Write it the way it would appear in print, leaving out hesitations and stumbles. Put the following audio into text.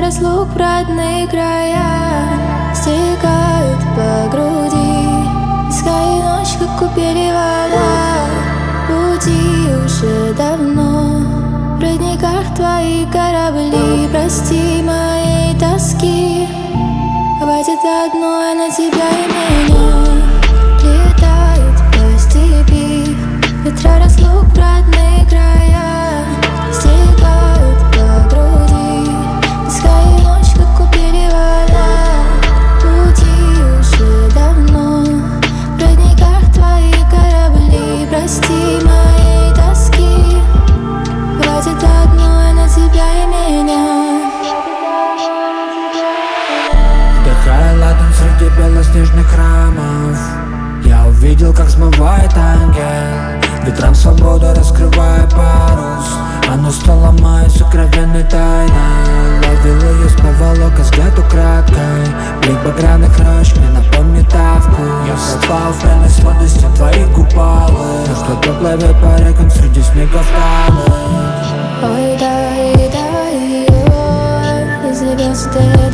разлук в родные края стекают по груди. Песка и ночь, как купели вода. Пути уже давно, в родниках твои корабли. Прости моей тоски, хватит одной на тебя и меня. Летают по степи ветра разлук в родные края стекают по груди. Песка и ночь, как купели вода. Пути уже давно, в родниках твои корабли. Прости моей тоски, хватит одной на тебя и меня. Вдыхая ладан среди белоснежных храмов, я увидел, как смывает ангел ветрам свободы, раскрывая парус. Оно стало моей сокровенной тайной. Ловил ее с поволока, взгляд украдкой. Блик багряных рощ мне напомнит Тавку. Я впал в пленной сладости твоих губалы. Ну что плывет по рекам среди снегов таны. Ой, дай, дай, ой, из звезд